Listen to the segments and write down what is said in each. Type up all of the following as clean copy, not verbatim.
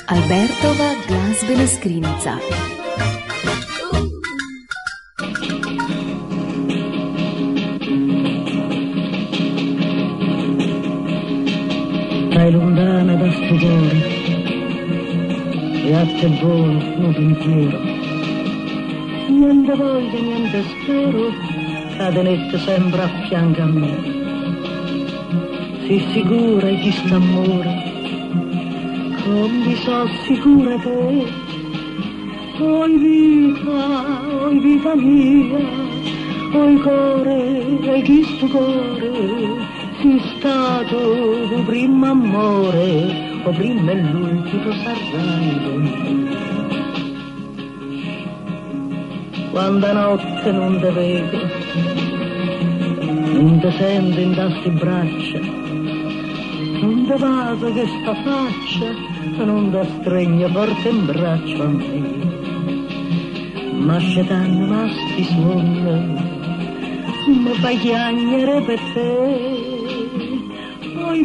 Albertova glazbena skrinjica. Stai lontana da sto cuore e a te buono un pensiero, niente voglio, niente spero, cadenette sempre a fianco a me. Si sicura chi sta amore, come so sicura te. Oi vita mia, oi cuore, e chi sto cuore, sei stato il primo amore, o prima e l'ultimo sarai con me. Quando notte non te vedo, non te sento in queste braccia, non te vado che sta faccia, non te stregno forte in braccio a me. Ma scetanno masti suono, mi fai chiagnere per te. Oi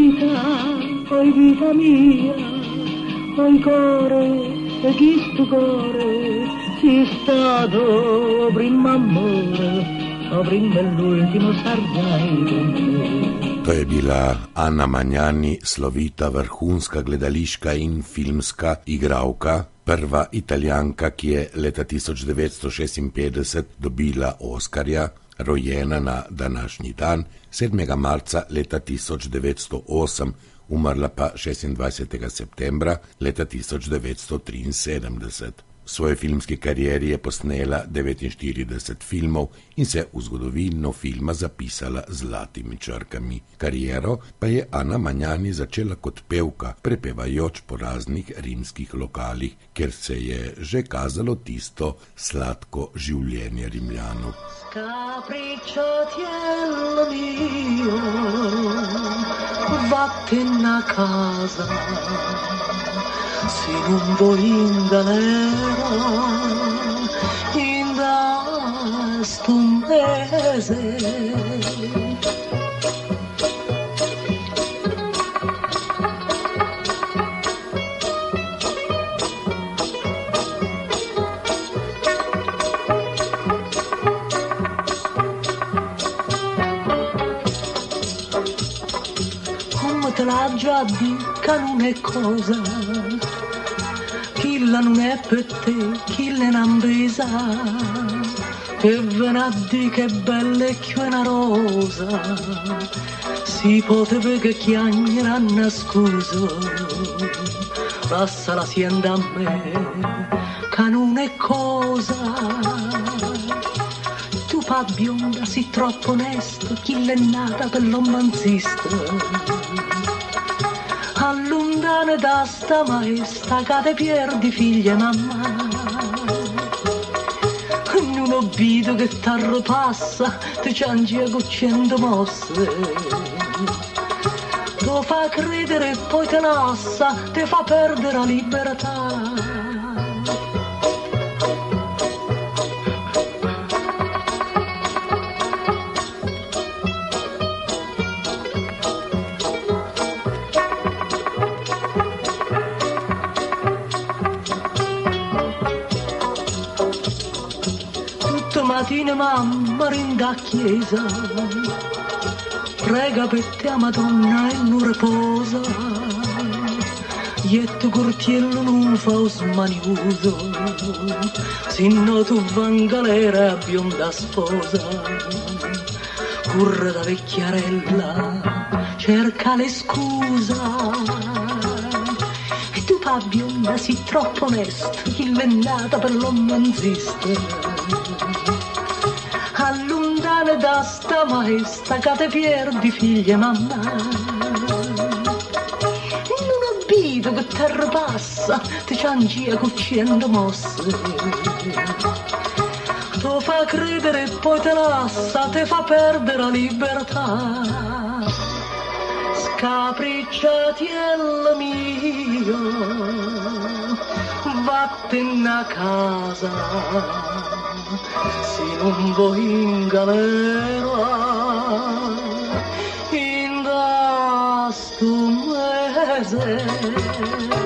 vita mia, oi cuore, e chi sto cuore, sei stato primo amore, o prima e l'ultimo sarai con me. To je bila Ana Manjani, slovita vrhunska gledališka in filmska igralka, prva Italijanka, ki je leta 1956 dobila Oskarja, rojena na današnji dan, 7. marca leta 1908, umrla pa 26. septembra leta 1973. V svoji filmski karieri je posnela 49 filmov in se v zgodovino filma zapisala z zlatimi črkami. Kariero pa je Ana Manjani začela kot pevka, prepevajoč po raznih rimskih lokalih, kjer se je že kazalo tisto sladko življenje Rimljanov. Capricciatiello mio, vattene a casa, se non vuoi in galera, in da sto mese. Te l'ha già dica non è cosa, chi la non è per te, chi le n'ambesa, che vena di che bella e che una rosa, si poteva che chiagneranno scuso, passa la sienda a me, che non è cosa. Tu pa bionda, si troppo onesto, chi l'è nata per l'omanzista. Allontanane da sta maestra che te perdi figlia e mamma. Non ho visto che t'arrepassa, ti ciangi a cucendo mosse. Lo fa credere e poi te lassa, ti fa perdere la libertà. Mattina mamma rinda a chiesa, prega per te a Madonna e non riposa, e tu cortiello non fa smanioso, sinno tu va in galera a bionda sposa, corre da vecchiarella, cerca le scusa, e tu pa bionda si troppo onesto, chi l'è nata per l'omanzista. Allontane da sta maestra che te perdi figlia e mamma. Non ho visto che te ripassa, ti ciangia cucendo mosse. Lo fa credere e poi te lassa, te fa perdere la libertà. Scapricciatiello mio, vattene a casa, se non vuoi in galera, in da sto mese.